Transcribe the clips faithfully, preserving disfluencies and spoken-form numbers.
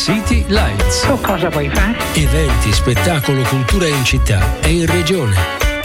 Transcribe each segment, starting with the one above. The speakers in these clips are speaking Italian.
City Lights. Tu cosa vuoi fare? Eventi, spettacolo, cultura in città e in regione.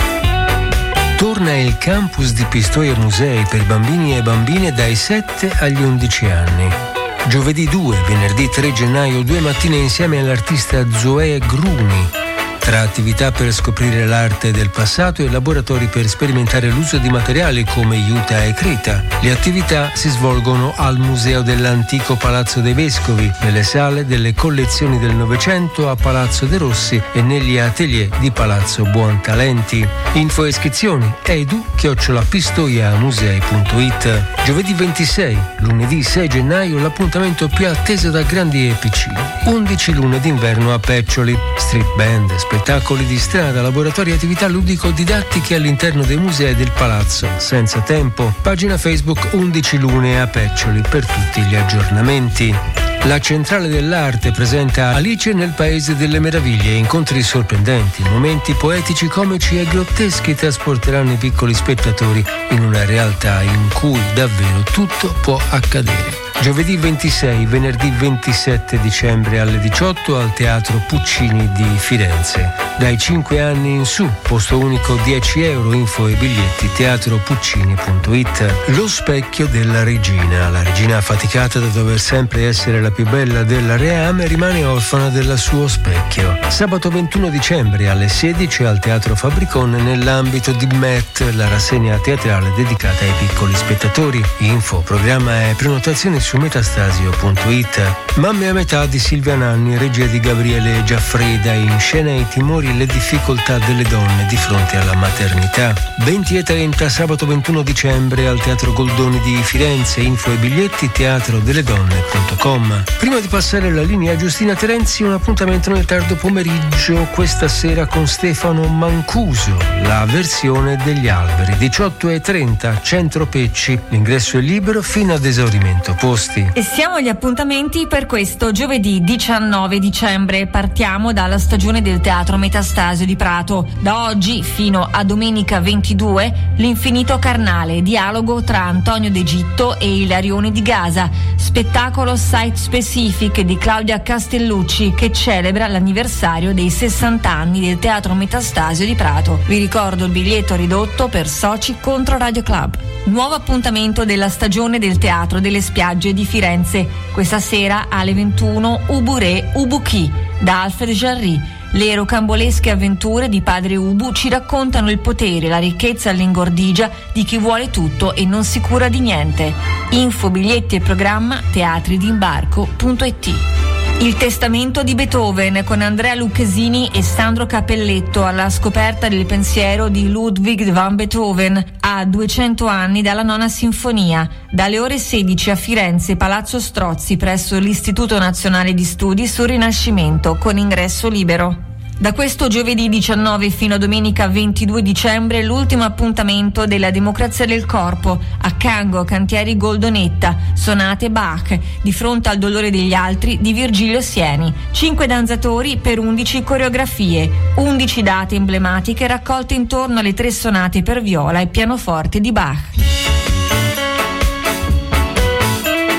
Torna il campus di Pistoia Musei per bambini e bambine dai sette agli undici anni. Giovedì due, venerdì tre gennaio, due mattine insieme all'artista Zoe Gruni. Tra attività per scoprire l'arte del passato e laboratori per sperimentare l'uso di materiali come juta e creta. Le attività si svolgono al Museo dell'Antico Palazzo dei Vescovi, nelle sale delle collezioni del Novecento a Palazzo De Rossi e negli atelier di Palazzo Buontalenti. Info e iscrizioni edu chiocciola pistoiamusei punto it. Giovedì ventisei, lunedì sei gennaio, l'appuntamento più atteso da grandi e piccini. undici lune d'inverno a Peccioli, street band, spettacoli di strada, laboratori e attività ludico-didattiche all'interno dei musei del palazzo. Senza tempo. Pagina Facebook undici lune a Peccioli per tutti gli aggiornamenti. La Centrale dell'Arte presenta Alice nel Paese delle Meraviglie, incontri sorprendenti, momenti poetici, comici e grotteschi trasporteranno i piccoli spettatori in una realtà in cui davvero tutto può accadere. Giovedì ventisei, venerdì ventisette dicembre alle diciotto al Teatro Puccini di Firenze. Dai cinque anni in su, posto unico dieci euro, info e biglietti teatro puccini punto it. Lo specchio della regina. La regina affaticata da dover sempre essere la più bella della reame rimane orfana del suo specchio. Sabato ventuno dicembre alle sedici al Teatro Fabricon nell'ambito di M E T, la rassegna teatrale dedicata ai piccoli spettatori. Info, programma e prenotazioni su metastasio punto it. Mamme a metà di Silvia Nanni, regia di Gabriele Giaffreda, in scena i timori e le difficoltà delle donne di fronte alla maternità. venti e trenta sabato ventuno dicembre al Teatro Goldoni di Firenze. Info e biglietti teatro delle donne punto com. Prima di passare la linea a Giustina Terenzi, un appuntamento nel tardo pomeriggio questa sera con Stefano Mancuso, la versione degli alberi. diciotto e trenta, Centro Pecci, l'ingresso è libero fino ad esaurimento posti. E siamo agli appuntamenti per questo giovedì diciannove dicembre. Partiamo dalla stagione del Teatro Metastasio di Prato. Da oggi fino a domenica ventidue, L'Infinito Carnale, dialogo tra Antonio d'Egitto e Ilarione di Gaza, spettacolo site specific di Claudia Castellucci che celebra l'anniversario dei sessanta anni del Teatro Metastasio di Prato. Vi ricordo il biglietto ridotto per soci contro Radio Club. Nuovo appuntamento della stagione del Teatro delle Spiagge di Firenze. Questa sera alle ventuno Uburé Ubuchi da Alfred Jarry. Le rocambolesche avventure di padre Ubu ci raccontano il potere, la ricchezza e l'ingordigia di chi vuole tutto e non si cura di niente. Info, biglietti e programma teatri d'imbarco punto it. Il testamento di Beethoven con Andrea Lucchesini e Sandro Capelletto alla scoperta del pensiero di Ludwig van Beethoven a duecento anni dalla nona sinfonia, dalle ore sedici a Firenze, Palazzo Strozzi presso l'Istituto Nazionale di Studi sul Rinascimento con ingresso libero. Da questo giovedì diciannove fino a domenica ventidue dicembre l'ultimo appuntamento della Democrazia del Corpo a Cango, Cantieri Goldonetta, sonate Bach, di fronte al dolore degli altri di Virgilio Sieni. Cinque danzatori per undici coreografie, undici date emblematiche raccolte intorno alle tre sonate per viola e pianoforte di Bach.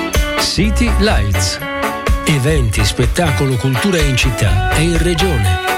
City Lights. Eventi, spettacolo, cultura in città e in regione.